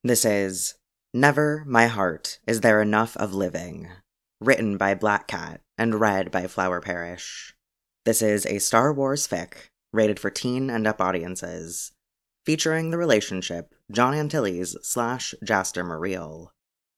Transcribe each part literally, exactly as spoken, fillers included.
This is Never, My Heart, Is There Enough of Living, written by Black Cat and read by Flower Parish. This is a Star Wars fic, rated for teen and up audiences, featuring the relationship John Antilles slash Jaster Muriel.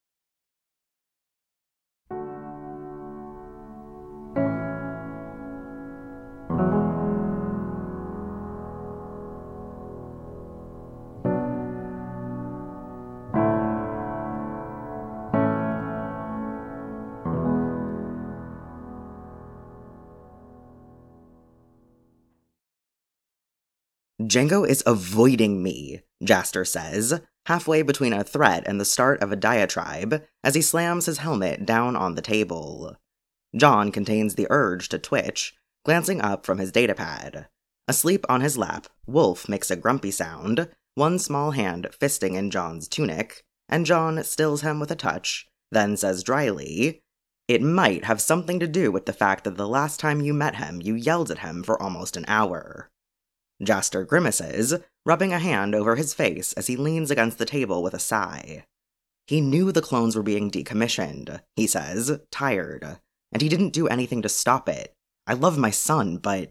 Jango is avoiding me, Jaster says, halfway between a threat and the start of a diatribe, as he slams his helmet down on the table. John contains the urge to twitch, glancing up from his datapad. Asleep on his lap, Wolf makes a grumpy sound, one small hand fisting in John's tunic, and John stills him with a touch, then says dryly, "It might have something to do with the fact that the last time you met him, you yelled at him for almost an hour." Jaster grimaces, rubbing a hand over his face as he leans against the table with a sigh. He knew the clones were being decommissioned, he says, tired, and he didn't do anything to stop it. I love my son, but...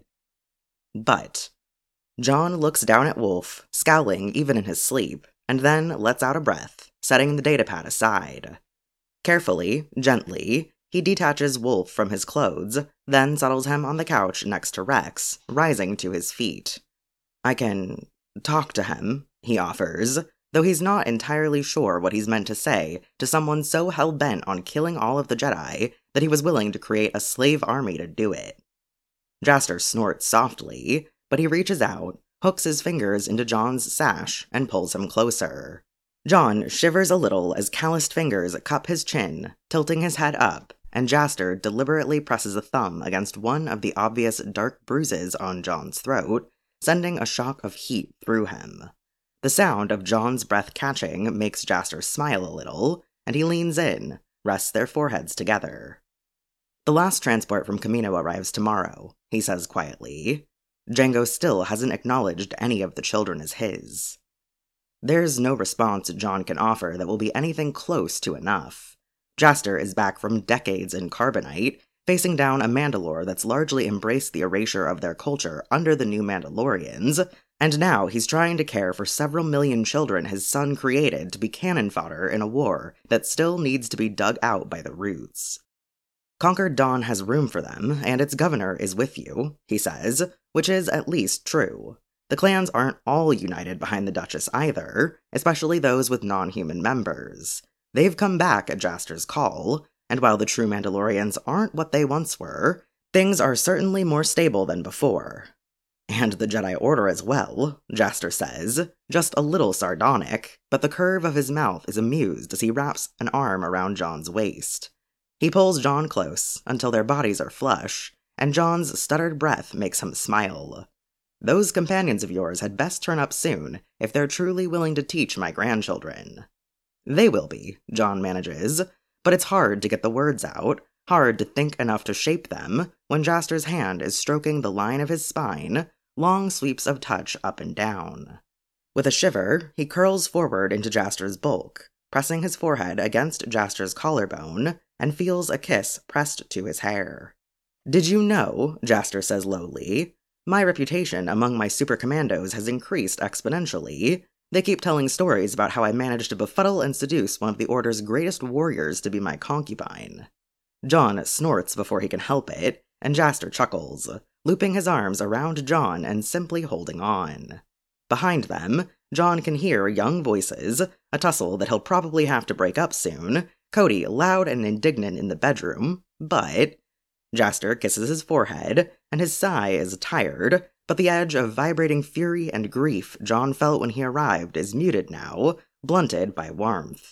But... John looks down at Wolf, scowling even in his sleep, and then lets out a breath, setting the datapad aside. Carefully, gently, he detaches Wolf from his clothes, then settles him on the couch next to Rex, rising to his feet. I can talk to him, he offers, though he's not entirely sure what he's meant to say to someone so hell-bent on killing all of the Jedi that he was willing to create a slave army to do it. Jaster snorts softly, but he reaches out, hooks his fingers into John's sash, and pulls him closer. John shivers a little as calloused fingers cup his chin, tilting his head up, and Jaster deliberately presses a thumb against one of the obvious dark bruises on John's throat, sending a shock of heat through him. The sound of John's breath catching makes Jaster smile a little, and he leans in, rests their foreheads together. The last transport from Kamino arrives tomorrow, he says quietly. Jango still hasn't acknowledged any of the children as his. There's no response John can offer that will be anything close to enough. Jaster is back from decades in Carbonite, facing down a Mandalore that's largely embraced the erasure of their culture under the new Mandalorians, and now he's trying to care for several million children his son created to be cannon fodder in a war that still needs to be dug out by the roots. Conquered Dawn has room for them, and its governor is with you, he says, which is at least true. The clans aren't all united behind the Duchess either, especially those with non-human members. They've come back at Jaster's call, and while the true Mandalorians aren't what they once were, things are certainly more stable than before. And the Jedi Order as well, Jaster says, just a little sardonic, but the curve of his mouth is amused as he wraps an arm around John's waist. He pulls John close until their bodies are flush, and John's stuttered breath makes him smile. Those companions of yours had best turn up soon if they're truly willing to teach my grandchildren. They will be, John manages, but it's hard to get the words out, hard to think enough to shape them, when Jaster's hand is stroking the line of his spine, long sweeps of touch up and down. With a shiver, he curls forward into Jaster's bulk, pressing his forehead against Jaster's collarbone, and feels a kiss pressed to his hair. Did you know, Jaster says lowly, my reputation among my super commandos has increased exponentially. They keep telling stories about how I managed to befuddle and seduce one of the Order's greatest warriors to be my concubine. John snorts before he can help it, and Jaster chuckles, looping his arms around John and simply holding on. Behind them, John can hear young voices, a tussle that he'll probably have to break up soon, Cody loud and indignant in the bedroom, but... Jaster kisses his forehead, and his sigh is tired, but the edge of vibrating fury and grief John felt when he arrived is muted now, blunted by warmth.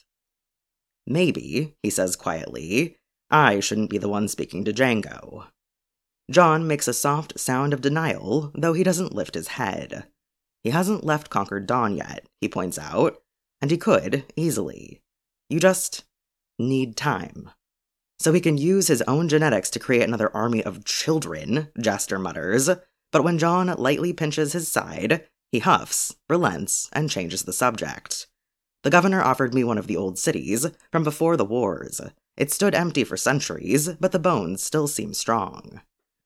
Maybe, he says quietly, I shouldn't be the one speaking to Jango. John makes a soft sound of denial, though he doesn't lift his head. He hasn't left Conquered Dawn yet, he points out, and he could, easily. You just need time. So he can use his own genetics to create another army of children, Jaster mutters, but when John lightly pinches his side, he huffs, relents, and changes the subject. The governor offered me one of the old cities from before the wars. It stood empty for centuries, but the bones still seem strong.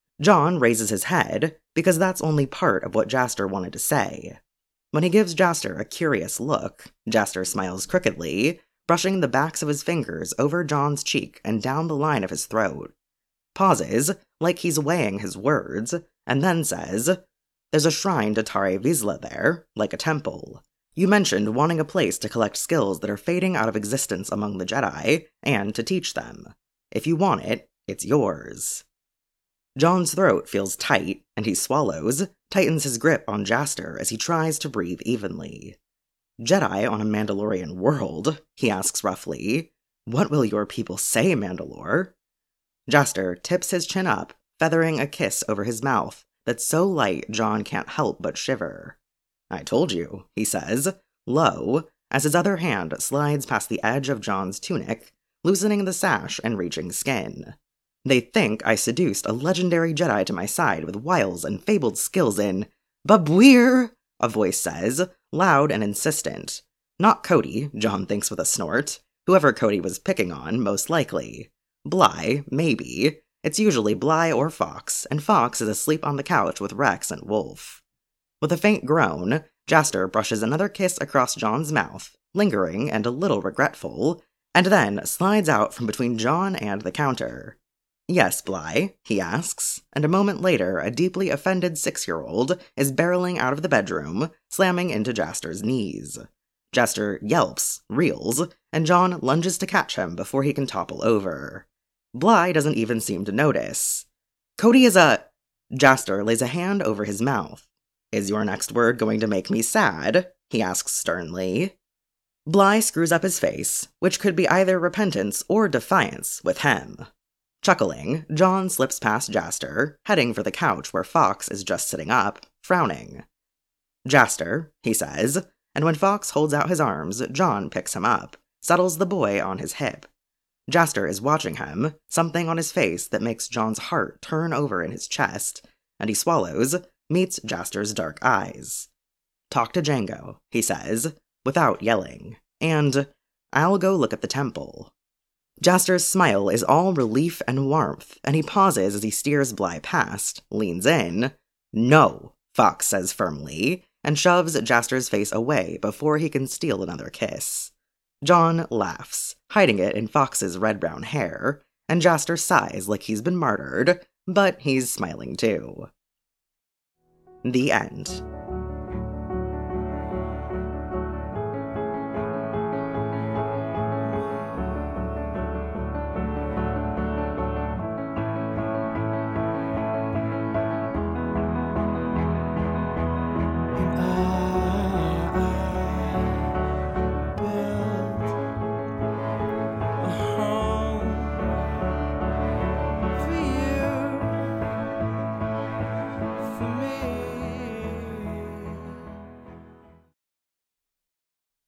Jon raises his head, because that's only part of what Jaster wanted to say. When he gives Jaster a curious look, Jaster smiles crookedly, brushing the backs of his fingers over Jon's cheek and down the line of his throat. Pauses, like he's weighing his words, and then says, "There's a shrine to Tare Vizsla there, like a temple. You mentioned wanting a place to collect skills that are fading out of existence among the Jedi, and to teach them. If you want it, it's yours." Jon's throat feels tight, and he swallows, tightens his grip on Jaster as he tries to breathe evenly. "Jedi on a Mandalorian world?" he asks roughly. "What will your people say, Mandalore?" Jaster tips his chin up, feathering a kiss over his mouth that's so light Jon can't help but shiver. "I told you," he says, low, as his other hand slides past the edge of Jon's tunic, loosening the sash and reaching skin. "They think I seduced a legendary Jedi to my side with wiles and fabled skills in Babweer," a voice says, loud and insistent. Not Cody, Jon thinks with a snort. Whoever Cody was picking on, most likely. Bly, maybe. It's usually Bly or Fox, and Fox is asleep on the couch with Rex and Wolf. With a faint groan, Jaster brushes another kiss across Jon's mouth, lingering and a little regretful, and then slides out from between Jon and the counter. "Yes, Bly?" he asks, and a moment later a deeply offended six-year-old is barreling out of the bedroom, slamming into Jaster's knees. Jaster yelps, reels, and Jon lunges to catch him before he can topple over. Bly doesn't even seem to notice. "Cody is a—" Jaster lays a hand over his mouth. "Is your next word going to make me sad?" he asks sternly. Bly screws up his face, which could be either repentance or defiance with him. Chuckling, Jon slips past Jaster, heading for the couch where Fox is just sitting up, frowning. "Jaster," he says, and when Fox holds out his arms, Jon picks him up, settles the boy on his hip. Jaster is watching him, something on his face that makes Jon's heart turn over in his chest, and he swallows, meets Jaster's dark eyes. "Talk to Jango," he says, without yelling, and "I'll go look at the temple." Jaster's smile is all relief and warmth, and he pauses as he steers Bly past, leans in. "No," Fox says firmly, and shoves Jaster's face away before he can steal another kiss. Jon laughs, hiding it in Fox's red-brown hair, and Jaster sighs like he's been martyred, but he's smiling too. The end.